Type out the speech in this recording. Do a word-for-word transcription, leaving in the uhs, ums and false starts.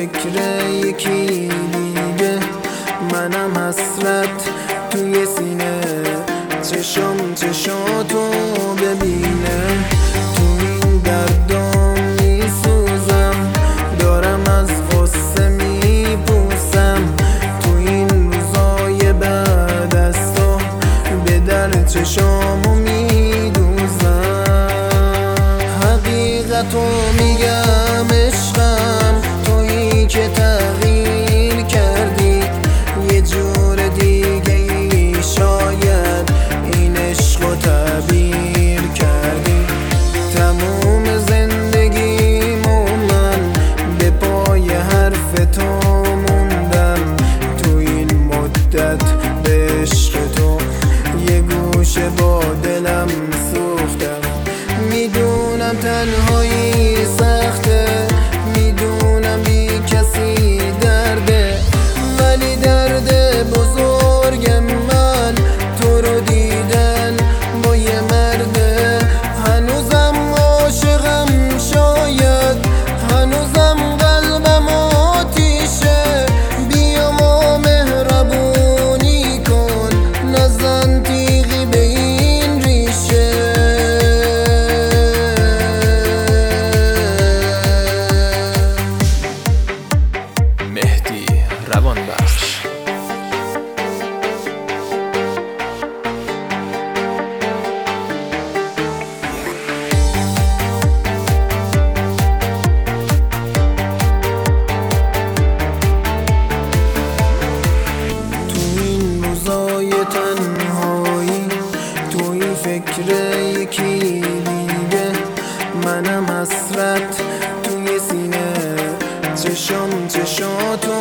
فکر یکی دیگه، منم حسرت توی سینه، چشم چشاتو ببینه. تو این دردام میسوزم، دارم از غصه میپوسم. تو این روزای بعد از تو به در چشامو میدوزم. حقیقتو میگم عشقم، تویی که تغییر کردی یه جور دیگه ای، شاید این عشقو تعبیر کردی. تموم زندگیمو من به پای حرف تو موندم. تو این مدت به عشق تو یه گوشه با دلم سوختم. میدونم تنهایی سخته، میدونم بی کسی درده، ولی درد بزرگ من تو رو دیدن با یه مرده. هنوزم عاشقم، شاید هنوزم قلبم آتیشه. بیا ما مهربونی کن، نزن تیغی به این ریشه. مهدی روانبخش. تو این روزای تنهایی، توی فکر یکی دیگه، منم حسرت توی سینه، چشم چشاتو